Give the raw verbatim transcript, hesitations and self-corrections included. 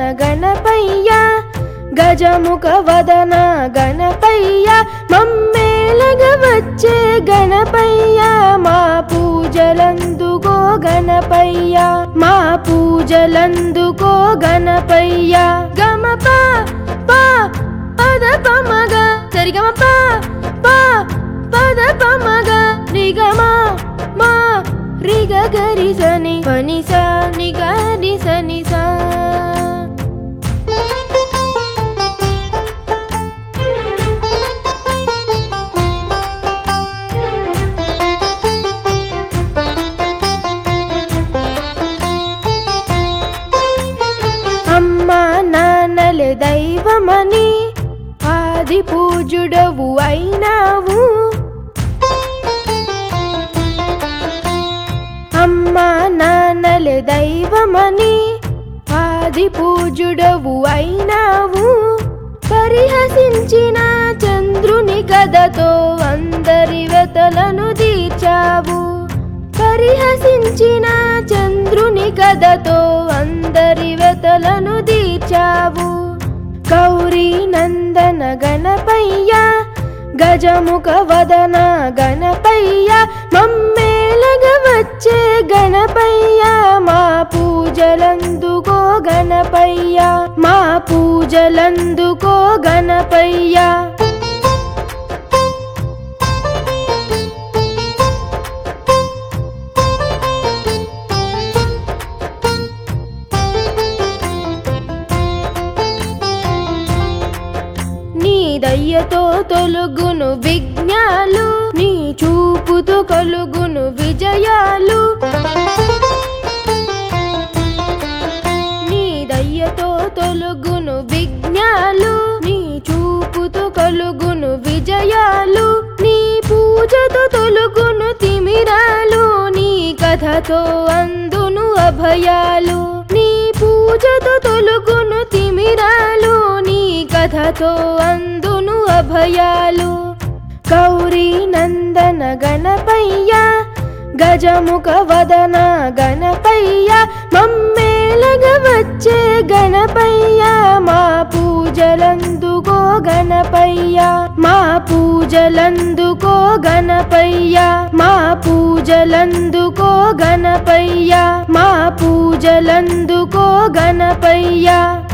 గణపయ్య గజముఖ వదన గణపయ్య మమ్మేలగ వచ్చే గణపయ్య మా పూజలందుకో గణపయ్య మా పూజలందుకో గణపయ్య గమప ప పద పమగ సరిగమప ప పద పమగ రిగమ మా రిగ గరి సని పనిస నిగ ని సని సా అమ్మా నాన్నలే దైవమని ఆది పూజుడవు అయినావు అమ్మా నాన్నలే దైవమని ఆది పూజుడవు అయినావు పరిహసించిన చంద్రుని కథతో అందరి వెతలను తీర్చావు పరిహసించిన చంద్రుని కథతో అందరి వెతలను తీర్చావు గౌరీ నందన గణపయ్య గజముఖ వదన గణపయ్య మమ్మేలగ వచ్చే గణపయ్య మా పూజలందుకో గణపయ్య మా పూజలందుకో గణపయ్య నీ దయ్యతో తొలుగును విఘ్నాలు నీ చూపుతో కలుగును విజయాలు నీ దయ్యతో తొలుగును విఘ్నాలు నీ చూపుతో కలుగును విజయాలు నీ పూజతో తొలుగును తిమిరాలు నీ కథతో అందును అభయాలు నీ పూజతో తొలుగును తిమిరాలు నీ కథతో అందును అభయాలు గౌరీ నందన గణపయ్య గజముఖ వదన గణపయ్య మమ్మేలగ వచ్చే గణపయ్య మా పూజలందుకో గణపయ్య మా పూజలందుకో గణపయ్య మా పూజలందుకో గణపయ్య మా పూజలందుకో గణపయ్య